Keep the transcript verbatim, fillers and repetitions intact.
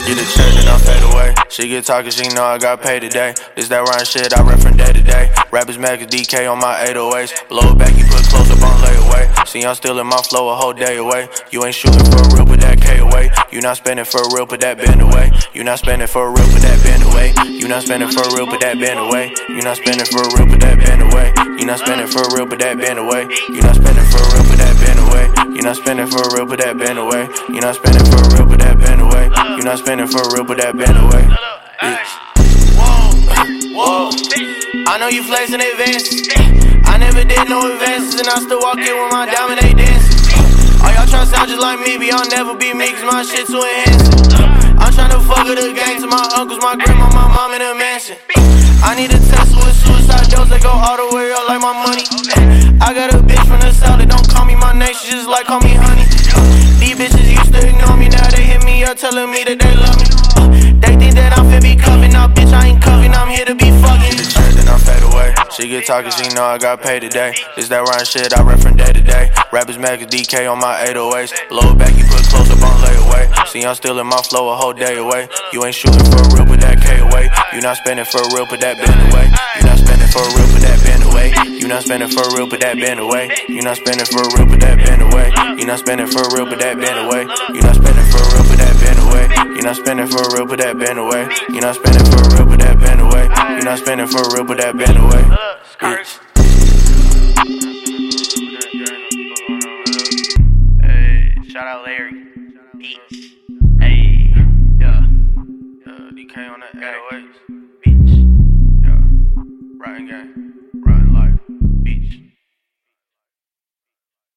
Get a check, then I fade away. She get talking, she know I got paid today. This that rhyme shit I rap from day to day. Rappers mad cause D K on my eight oh eights. Blow it back, you put close up on layaway. See, I'm still in my flow a whole day away. You ain't shooting for real, put that K away. You not spending for real, put that bend away. You not spending for real, put that bend away. You not spending for real, put that bend away. You not spending for real, put that bend away. You not spending for real, put that bend away. You not spending for real, put that bend away. You not spending for real, put that bend away. You not spending for real, put that bend away. You not spending for real, put that bend away. Bitch. Whoa, I know you flex in advance. I never did no advances, and I still walk in with my diamond they dancing. All y'all tryna sound just like me, but y'all never be me, cause my shit too enhanced. I'm tryna fuck with the gang to my uncles, my grandma, my mom in a mansion. I need a Tesla with suicide doors that go all the way up like my money. I got a bitch from the south that don't call me my name, she just like call me honey. These bitches used to ignore me, now they hit me up telling me that they love me. They think that I'm finna be cuffing, nah bitch I ain't cuffing, I'm here to be fucking. Get the check, then I fade away. She get talking, she know I got paid today. This that rhyme shit I rap from day to day. Rappers mad cause D K on my eight oh eights. Blow it back, you put close up on layaway. See, I'm still in my flow a whole day away. You ain't shooting for real, put that K away. You not spending for real, put that bend away. You not spending for real, put that bend away. You not spending for real, put that bend away. You not spending for real, put that bend away. You not spending for real, put that bend away. You not spending for real, put that bend away. You not spending for real, put that bend away. You not spending for real, put that bend away. You not spending for real, put that bend away. Bitch. Hey, shout out Larry. Beach. Hey, yeah. Uh, D K on that eight oh eights.